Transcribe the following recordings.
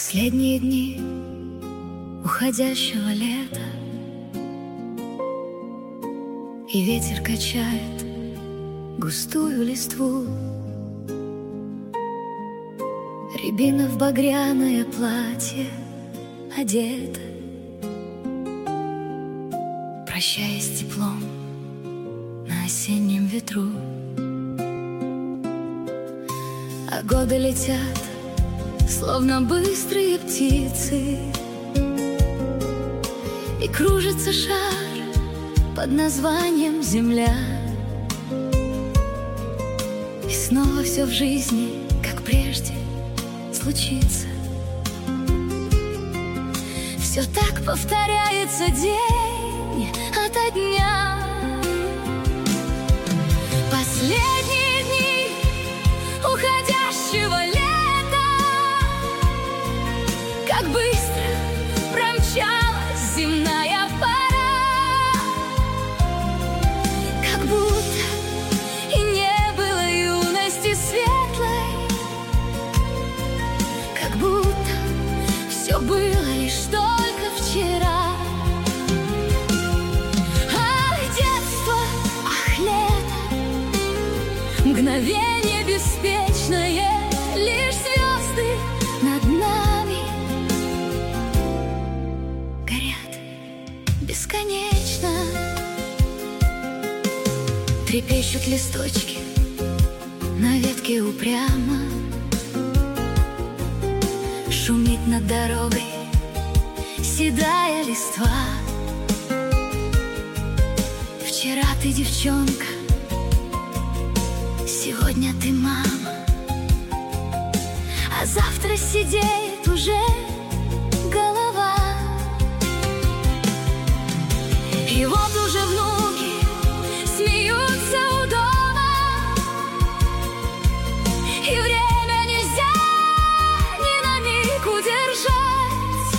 Последние дни уходящего лета, и ветер качает густую листву. Рябина в багряное платье одета, прощаясь с теплом на осеннем ветру. А годы летят, словно быстрые птицы, и кружится шар под названием Земля. И снова все в жизни, как прежде, случится. Все так повторяется день ото дня. Последние дни уходящего лета, как быстро промчалась земная пора, как будто и не было юности светлой, как будто все было лишь только вчера. Ах, детство, ах, лето, мгновение беспечное, лишь звезды над нами горят бесконечно. Трепещут листочки на ветке упрямо, шумит над дорогой седая листва. Вчера ты девчонка, сегодня ты мама, а завтра сидеет уже голова. И вот уже внуки смеются у дома, и время нельзя ни на миг удержать.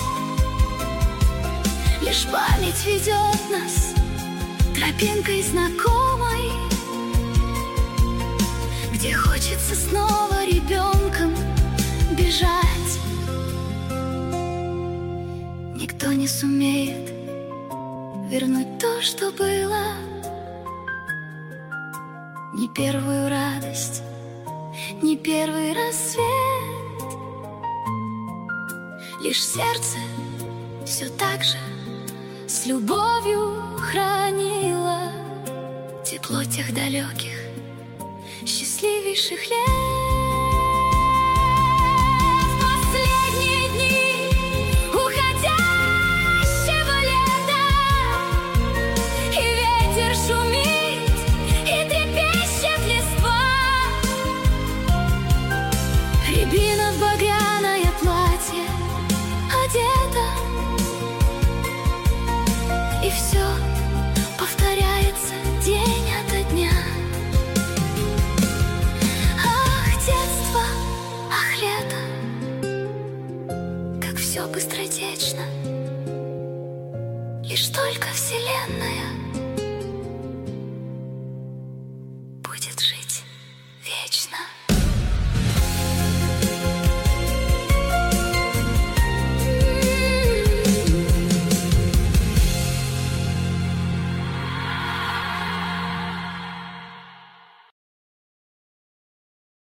Лишь память ведет нас тропинкой знакомой, где хочется снова ребенком бежать. Никто не сумеет вернуть то, что было, ни первую радость, ни первый рассвет. Лишь сердце все так же с любовью хранило тепло тех далеких, счастливейших лет. Последние дни уходящего лета, и ветер шумит, и трепещет листва. Рябина в багряное платье одета, и все повторяется день ото дня. Все быстротечно, лишь только Вселенная